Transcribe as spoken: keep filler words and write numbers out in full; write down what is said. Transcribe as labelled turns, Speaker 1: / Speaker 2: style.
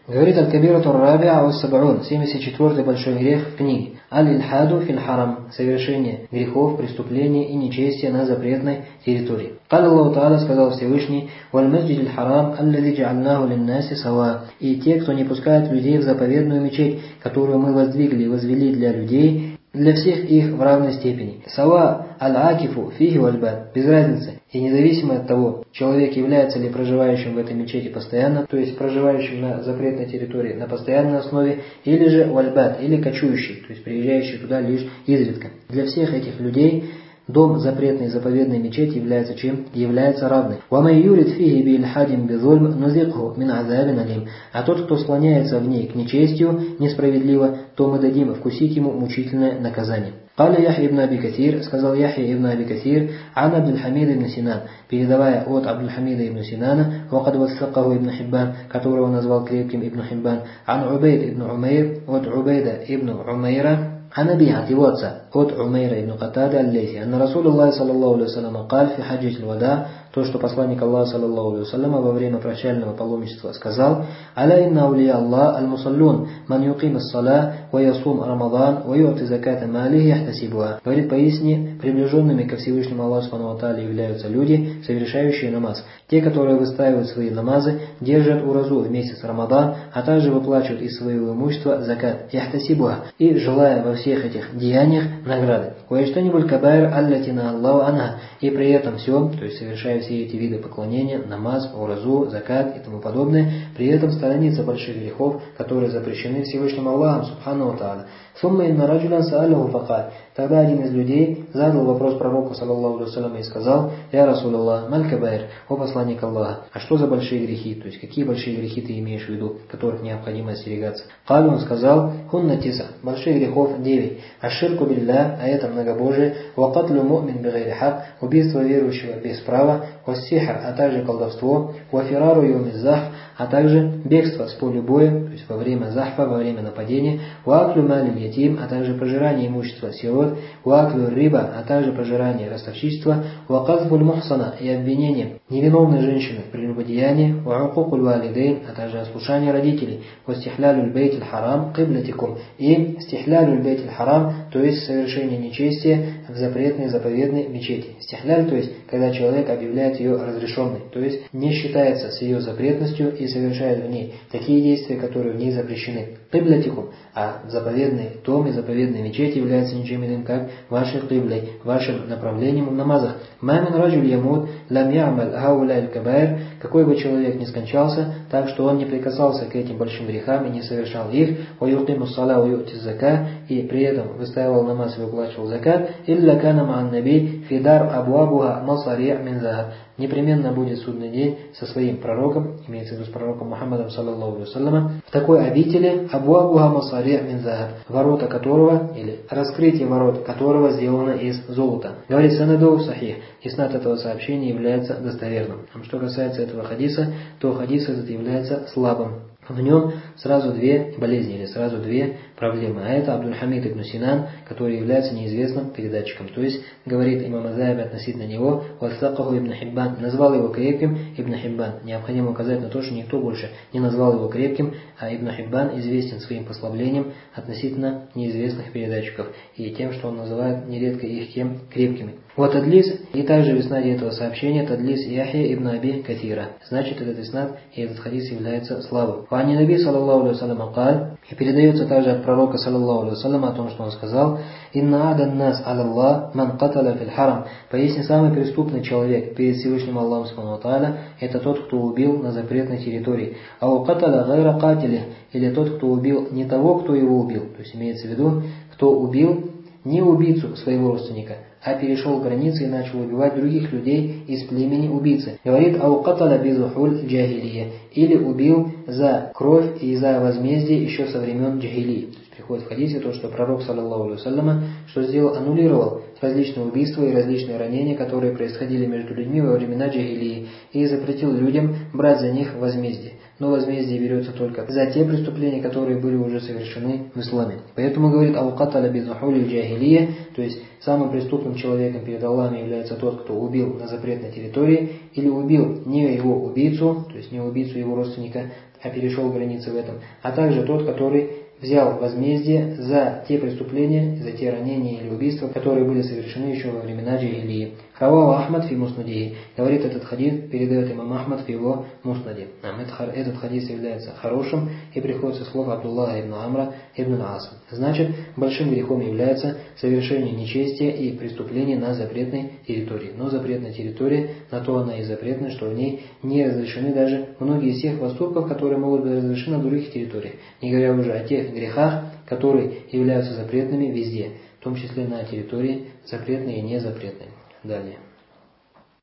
Speaker 1: Говорит Аль-Кабирату Рабиа Ус-Саб'ун, семьдесят четвёртый большой грех в книге. Аль-Ильхаду фил-Харам, совершение грехов, преступлений и нечестия на запретной территории. Каль Аллаху Та'аля, сказал Всевышний, «Валь-Масджид аль-Харам, аллади джа'альнаху лин-наси сава». И те, кто не пускает людей в заповедную мечеть, которую мы воздвигли и возвели для людей, для всех их в равной степени. Сава аль-акифу фихи валь-бад, без разницы, и независимо от того, человек является ли проживающим в этой мечети постоянно, то есть проживающим на запретной территории на постоянной основе, или же валь-бад, или кочующий, то есть приезжающий туда лишь изредка. Для всех этих людей дом запретной заповедной мечети является чем? Является равной. А тот, кто склоняется в ней к нечестию, несправедливо, то мы дадим вкусить ему мучительное наказание. قال Яхья ибн Аби Катир, сказал Яхья ибн Аби Катир, ан Абдуль-Хамид ибн Синан, передавая от Абдуль-Хамида ибн Синана, وقد وثقه ибн Хиббан, которого назвал крепким ибн Хиббан, ан Убейд ибн Умейр, от Убейда ибн Умейра, عن أبي от его отца, от Умейра ибн Катады аль-Лейси, анна Расулуллах саллаллаху алейхи вассалям قال في حجة الوداع, то, что посланник Аллаха саллаллаху алейхи вассалям во время прощального паломничества сказал: «Аля инна аулия Аллах аль-мусаллун, ман юқим ас-сала, ва ясум Рамадан, ва ю'ти заката малихи яхтасибуа». Говорит, поистине приближенными ко Всевышнему Аллаху субхану ва тааля являются люди, совершающие намаз. Те, которые выстаивают свои намазы, держат уразу в месяц Рамадан, а также выплачивают из своего имущества закат, яхтасибуа, и желая во всех этих деяниях награды. «Ваиштанибуль кабайр аллатина Аллаху анха», и при этом все, то есть совершая все эти виды поклонения, намаз, уразу, закат и тому подобное, при этом сторониться больших грехов, которые запрещены Всевышним Аллахом субхану ва тааля. «Сумма инна раджулян са'алаху факаль». Тогда один из людей задал вопрос пророку саллаллаху алейхи вассалям и сказал: «Я Расулаллах, маль кабайр, о посланник Аллаха, а что за большие грехи, то есть какие большие грехи ты имеешь в виду, которых необходимо остерегаться?» Каль, он сказал: «Хунна тиса, больших грехов девять, аширку билля, а это многобожие, ва катлю му'мин бигайри хак, убийство верующего без права, ва сихр, а также колдовство, ва фирару йоми захф, а также бегство с поля боя, то есть во время захфа, во время нападения, ва аклю малил ятим, а также пожирание имущества сирот, ва аклю риба, а также пожирание ростовщичества, ва казбуль мухсана, и обвинение невиновной женщины в прелюбодеянии, ва укукуль валидейн, а также ослушание родителей, ва стихлялюль бейтиль харам киблятикум, и стихлялюль бейтиль харам, то есть совершение нечестия в запретной заповедной мечети. Стихляль, то есть когда человек объявляет ее разрешенной, то есть не считается с ее запретностью и совершает в ней такие действия, которые в ней запрещены. Киблятикум, а заповедный дом и заповедная мечеть является ничем иным, как вашей киблой, вашим направлением в намазах. Мамин раджуль ямуд лам я'маль хауля'ль кабайр, какой бы человек ни скончался, так что он не прикасался к этим большим грехам и не совершал их, ва юқиму ссала ва ю'ти зака, и при этом выставил намаз и выплачивал закат, илля кана ма'ан наби фидар абуабуха масари' мин захаб, непременно будет судный день со своим пророком, имеется в виду с пророком Мухаммадом саллаллаху алейхи вассалям, в такой обители абуабуха масари' мин захаб, ворота которого, или раскрытие ворот которого сделано из золота. Говорит санаду сахих, иснад этого сообщения является достоверным. Что касается этого хадиса, то хадис этот является слабым. В нем сразу две болезни или сразу две проблемы. А это Абдуль-Хамид ибн Синан, который является неизвестным передатчиком. То есть, говорит имам Азаиби относительно него, «Вассакаху ибн Хиббан», назвал его крепким ибн Хиббан. Необходимо указать на то, что никто больше не назвал его крепким, а ибн Хиббан известен своим послаблением относительно неизвестных передатчиков и тем, что он называет нередко их тем крепкими. Вот тадлис, и также в иснаде этого сообщения тадлис Яхья ибн Аби Катира. Значит, этот иснад и этот хадис является слабым. Вани Наби саллаллаху алейхи вассалям каль, и передается также от пророка саллаллаху алейхи вассалям о том, что он сказал: «Инна адан нас аляллах ман каталя фил харам». Поистине самый преступный человек перед Всевышним Аллахом субхану ва тааля это тот, кто убил на запретной территории. Ау каталя гайра катили, или тот, кто убил не того, кто его убил. То есть имеется в виду, кто убил не убийцу своего родственника, а перешел границы и начал убивать других людей из племени убийцы. Говорит: «Ау каталя бизухуль джахилия», или убил за кровь и за возмездие еще со времен джахилии. То есть приходит в хадисе то, что пророк саллаллаху алейхи вассалям что сделал, аннулировал различные убийства и различные ранения, которые происходили между людьми во времена джахилии, и запретил людям брать за них возмездие. Но возмездие берется только за те преступления, которые были уже совершены в исламе. Поэтому говорит: «Ау каталя бизухуль джахилия», то есть самым преступным человеком перед Аллахом является тот, кто убил на запретной территории, или убил не его убийцу, то есть не убийцу его родственника, а перешел границы в этом, а также тот, который взял возмездие за те преступления, за те ранения или убийства, которые были совершены еще во времена джахилии. Равау Ахмад фи муснадихи. Говорит этот хадис, передает имам Ахмад в его муснаде. Этот хадис является хорошим и приходит со слов Абдуллаха ибн Амра ибн Аса. Значит, большим грехом является совершение нечестия и преступления на запретной территории. Но запретная территория, на то она и запретна, что в ней не разрешены даже многие из тех поступков, которые могут быть разрешены на других территориях. Не говоря уже о тех грехах, которые являются запретными везде, в том числе на территории запретные и незапретные. Далее.